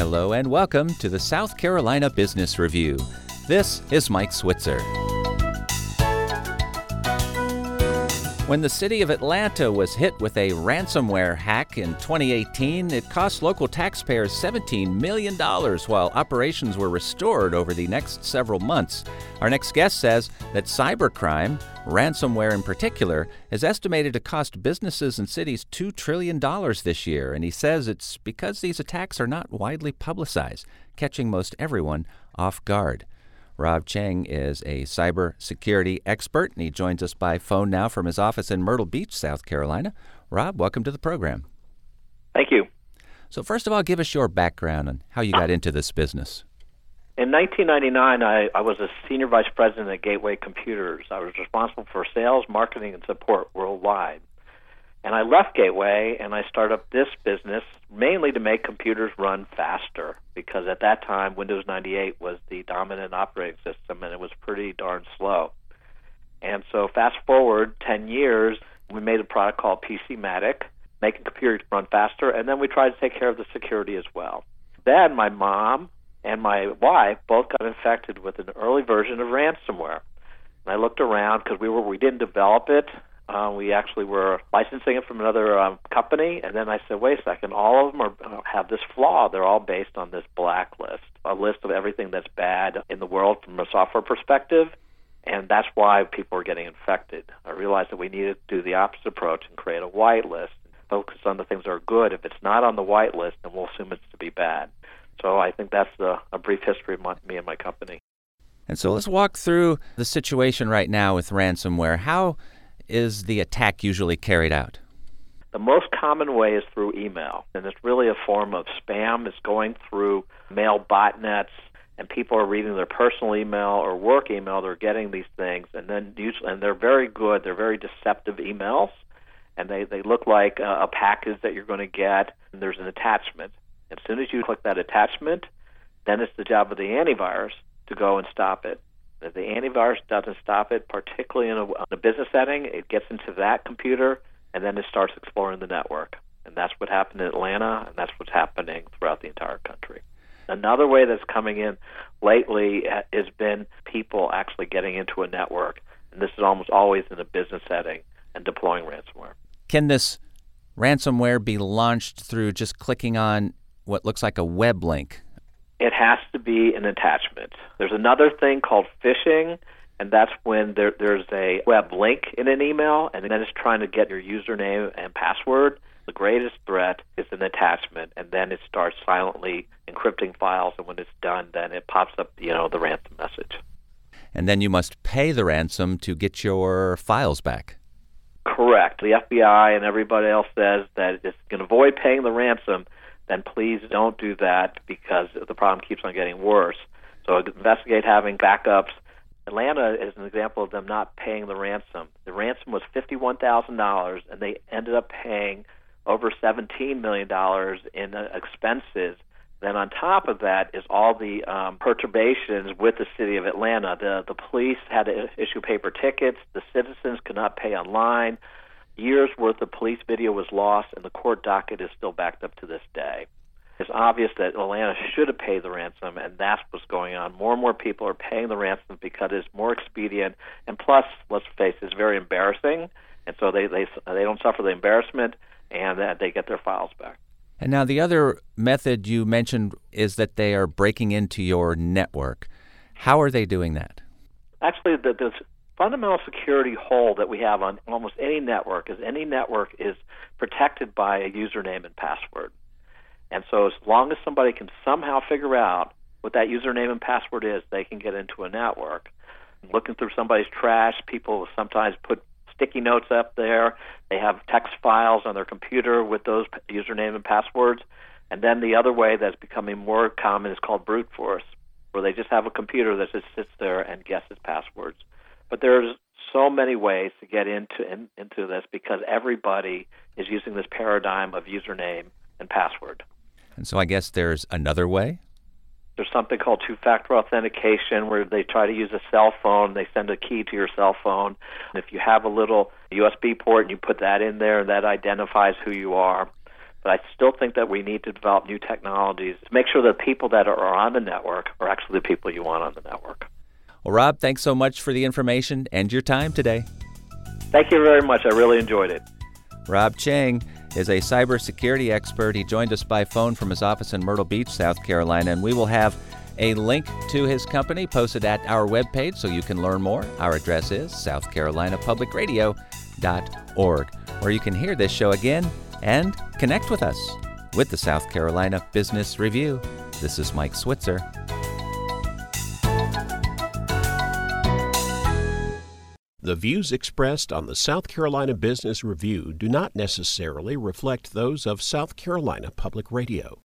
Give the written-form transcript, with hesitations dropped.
Hello and welcome to the South Carolina Business Review. This is Mike Switzer. When the city of Atlanta was hit with a ransomware hack in 2018, it cost local taxpayers $17 million while operations were restored over the next several months. Our next guest says that cybercrime, ransomware in particular, is estimated to cost businesses and cities $2 trillion this year, and he says it's because these attacks are not widely publicized, catching most everyone off guard. Rob Cheng is a cybersecurity expert, and he joins us by phone now from his office in Myrtle Beach, South Carolina. Rob, welcome to the program. Thank you. So first of all, give us your background on how you got into this business. In 1999, I was a senior vice president at Gateway Computers. I was responsible for sales, marketing, and support worldwide. And I left Gateway, and I started up this business mainly to make computers run faster, because at that time, Windows 98 was the dominant operating system, and it was pretty darn slow. And so fast forward 10 years, we made a product called PCmatic, making computers run faster, and then we tried to take care of the security as well. Then my mom and my wife both got infected with an early version of ransomware. And I looked around because we didn't develop it. We actually were licensing it from another company, and then I said, wait a second, all of them have this flaw. They're all based on this blacklist, a list of everything that's bad in the world from a software perspective, and that's why people are getting infected. I realized that we needed to do the opposite approach and create a white list, focus on the things that are good. If it's not on the white list, then we'll assume it's to be bad. So I think that's a brief history of me and my company. And so let's walk through the situation right now with ransomware. How is the attack usually carried out? The most common way is through email, and it's really a form of spam. It's going through mail botnets, and people are reading their personal email or work email. They're getting these things, and they're very good. They're very deceptive emails, and they look like a package that you're going to get, and there's an attachment. As soon as you click that attachment, then it's the job of the antivirus to go and stop it. If the antivirus doesn't stop it, particularly in a business setting, it gets into that computer, and then it starts exploring the network. And that's what happened in Atlanta, and that's what's happening throughout the entire country. Another way that's coming in lately has been people actually getting into a network, and this is almost always in a business setting, and deploying ransomware. Can this ransomware be launched through just clicking on what looks like a web link? It has to be an attachment. There's another thing called phishing, and that's when there's a web link in an email, and then it's trying to get your username and password. The greatest threat is an attachment, and then it starts silently encrypting files, and when it's done, then it pops up, the ransom message. And then you must pay the ransom to get your files back. Correct. The FBI and everybody else says that it's going to avoid paying the ransom, then please don't do that because the problem keeps on getting worse. So investigate having backups. Atlanta is an example of them not paying the ransom. The ransom was $51,000, and they ended up paying over $17 million in expenses. Then on top of that is all the perturbations with the city of Atlanta. The police had to issue paper tickets. The citizens could not pay online. Years' worth of police video was lost, and the court docket is still backed up to this day. It's obvious that Atlanta should have paid the ransom, and that's what's going on. More and more people are paying the ransom because it's more expedient, and plus, let's face it, it's very embarrassing, and so they don't suffer the embarrassment, and that they get their files back. And now the other method you mentioned is that they are breaking into your network. How are they doing that? Actually, the fundamental security hole that we have on almost any network is protected by a username and password. And so as long as somebody can somehow figure out what that username and password is, they can get into a network. Looking through somebody's trash, people sometimes put sticky notes up there. They have text files on their computer with those username and passwords. And then the other way that's becoming more common is called brute force, where they just have a computer that just sits there and guesses passwords. But there's so many ways to get into this because everybody is using this paradigm of username and password. And so I guess there's another way? There's something called two-factor authentication where they try to use a cell phone. They send a key to your cell phone. And if you have a little USB port and you put that in there, that identifies who you are. But I still think that we need to develop new technologies to make sure the people that are on the network are actually the people you want on the network. Well, Rob, thanks so much for the information and your time today. Thank you very much. I really enjoyed it. Rob Chang is a cybersecurity expert. He joined us by phone from his office in Myrtle Beach, South Carolina, and we will have a link to his company posted at our webpage so you can learn more. Our address is southcarolinapublicradio.org, where you can hear this show again and connect with us. With the South Carolina Business Review, this is Mike Switzer. The views expressed on the South Carolina Business Review do not necessarily reflect those of South Carolina Public Radio.